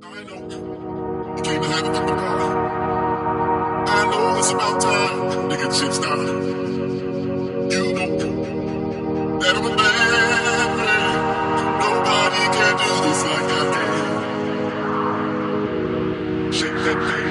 I know you came to have it from the ball. I know it's about time to get shit started. You know that I'm a man. Nobody can do this like I can. Shake that thing.